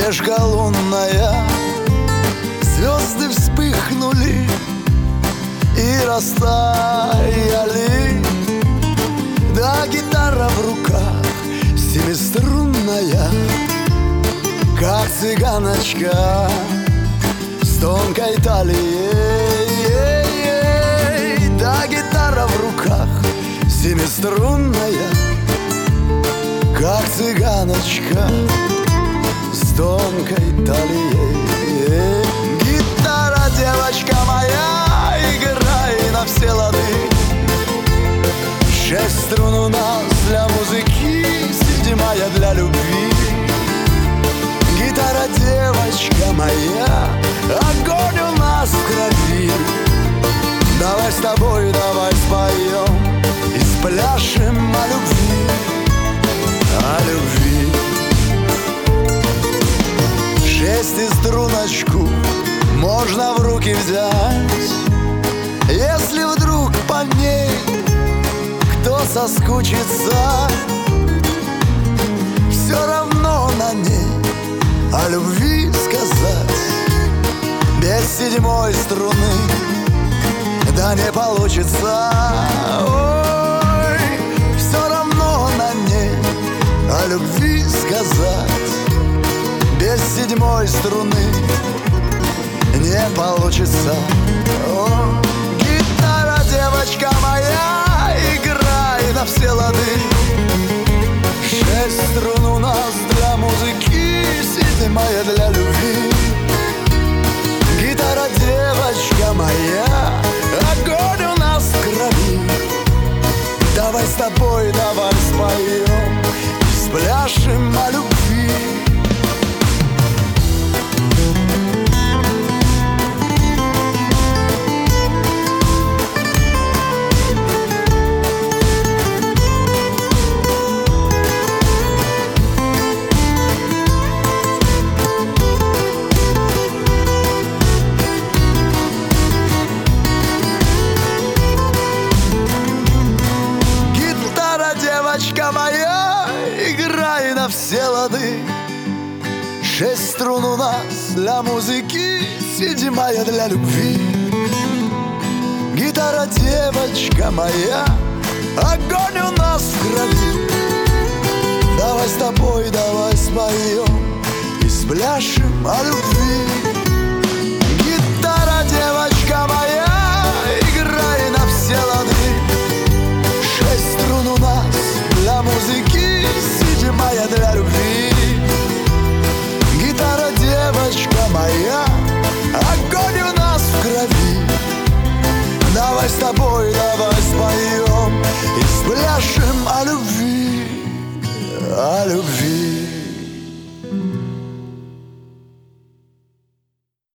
Пробежка лунная, звезды вспыхнули и растаяли. Да, гитара в руках семиструнная, как цыганочка с тонкой талией. Да, гитара в руках семиструнная, как цыганочка с тонкой талией. Гитара, девочка моя, играй на все лады. 6 струн у нас для музыки, 7 для любви. Гитара, девочка моя, огонь у нас в крови. Давай с тобой, давай споем и спляшем о любви, о любви. 6-струночку можно в руки взять, если вдруг по ней кто соскучится. Все равно на ней о любви сказать без 7 струны да не получится. Ой, все равно на ней о любви сказать без 7 струны не получится. О, гитара, девочка моя, играй на все лады. 6 струн у нас для музыки, 7 для любви. Гитара, девочка моя, огонь у нас в крови. Давай с тобой, давай споем, спляшем о любви. Девочка моя, играй на все лады. 6 струн у нас для музыки, 7 для любви. Гитара, девочка моя, огонь у нас в крови. Давай с тобой, давай споем и спляшем о любви. Гитара, девочка моя, играй на все лады. 6 струн у нас для музыки, 7 для любви. Гитара, девочка моя, огонь у нас в крови. Давай с тобой, давай споем и спляшем о любви, о любви.